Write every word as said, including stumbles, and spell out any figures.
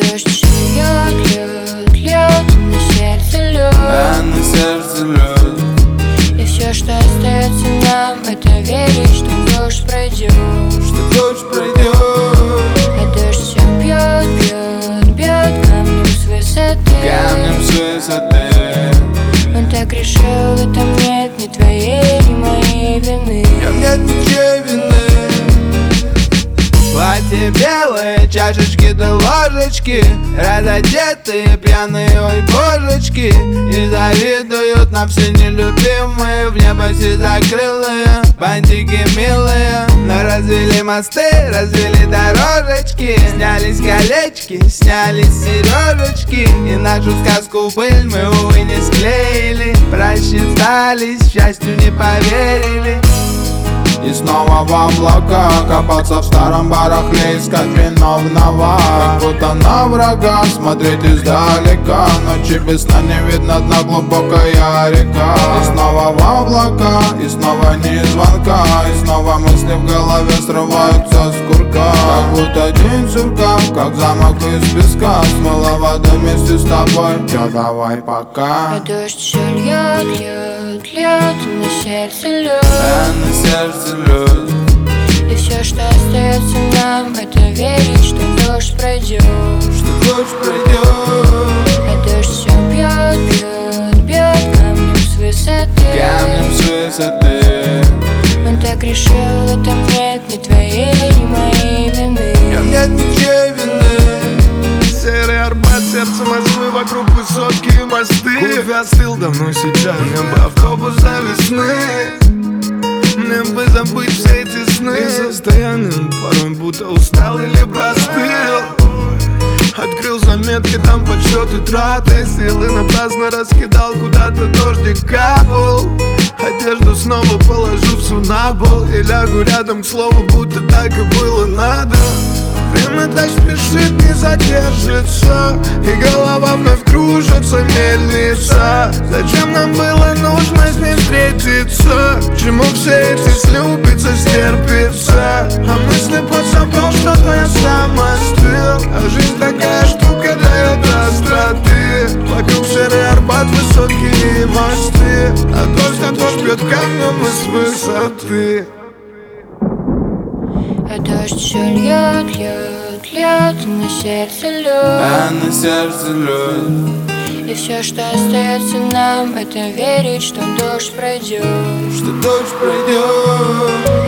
дождь все льет, льет, льет, на сердце лед, а на сердце лед. И все, что остается нам, это верить, что дождь пройдет, что дождь пройдет. А дождь все бьет, бьет, бьет камнем с высоты, камнем с высоты. Он так решил, в этом нет ни твоей, ни моей вины. В нем нет ничьей вины. Платье белое, чашечки да ложечки, разодетые, пьяные, ой, божечки. И завидуют нам все нелюбимые, в небо все закрылые, бантики милые. Но развели мосты, развели дорожечки, снялись колечки, снялись сережечки. И нашу сказку быль мы, увы, не склеили, просчитались, счастью не поверили. И снова в облака, копаться в старом барахле, искать виновного. Как будто на врага смотреть издалека, ночи без сна не видно дна, глубокая река. И снова в облака, и снова ни звонка, и снова мысли в голове срываются с курка. Как будто день сурка, как замок из песка, смыла вода вместе с тобой, чё давай пока. А дождь все льет, льет, льет, на сердце лед, а на сердце лед. И все, что остается нам, это верить, что дождь пройдет, что дождь пройдет. А дождь все бьет, бьет, бьет камнем с высоты, камнем с высоты. Он так решил, в этом нет ни твоей, ни моей вины. В нем нет ничьей вины. Серый Арбат, сердце Москвы, вокруг высотки и мосты. Кофе остыл, давно сейчас небо, автобус до весны. Мне бы забыть все эти сны, и состоянием порой будто устал или простыл. Открыл заметки, там подсчеты траты, силы напрасно раскидал, куда-то дождик капал. Одежду снова положу всю на пол и лягу рядом, к слову, будто так и было надо. Время так спешит, не задержится, и голова вновь кружится, мельница. Зачем нам было нужно с ней встретиться? К чему все эти слюбиться, стерпится? А мысли под собой, что-то я сам остыл. А жизнь такая штука, дает остроты. Вокруг серый Арбат, высотки и мосты, а дождь, а дождь бьет камнем из высоты. А дождь все льет, льет, льет, на сердце лед, а на сердце лед. И все, что остается нам, это верить, что дождь пройдет, что дождь пройдет.